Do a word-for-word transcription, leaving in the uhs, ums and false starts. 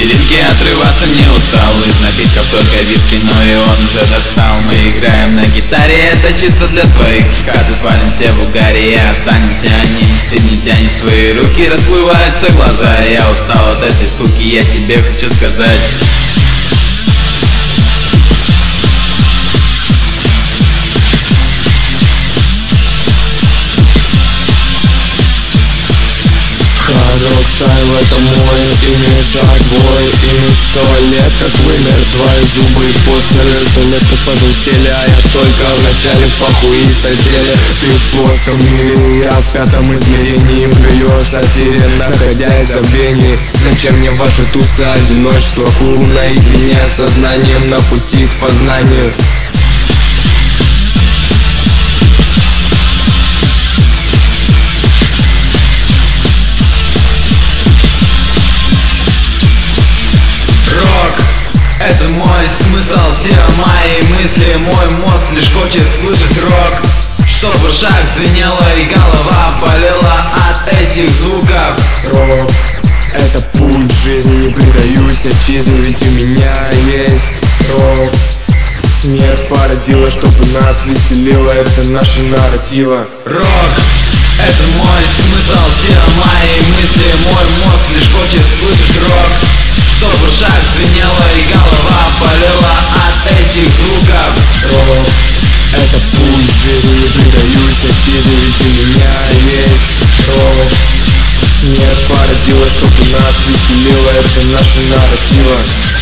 вечеринки отрываться не устал. Из напитков только виски, но и он уже достал. Мы играем на гитаре, это чисто для твоих. Хаты свалим все в угаре, и останемся они. Ты не тянешь свои руки, расплываются глаза. Я устал от этой скуки, я тебе хочу сказать. Хард-рок стайл — это мой имидж, шаг твой имидж. Сто лет как вымер, твои зубы и постеры сто лет как пожелтели, а я только в начале в паху и стартели. Ты в плоском мире, я в пятом измерении. Плюешь в сатире, находясь в забвении. Зачем мне ваши тусы, одиночество, клуб наедине с сознанием на пути к познанию. Это мой смысл, все мои мысли, мой мозг лишь хочет слышать рок. Чтоб в ушах звенело и голова болела от этих звуков. Рок — это путь жизни, не предаюсь отчизне, ведь у меня есть рок. Смерть породила, чтобы нас веселило, это наши нарративы. Рок — это мой смысл, все мои мысли, мой мозг лишь хочет слышать рок. Чтоб в ушах звенело и голова болела от этих звуков. Рок — это путь жизни, не предаюсь отчизне, ведь у меня есть рок. Смерть породила, чтобы нас веселило, это наши нарративы.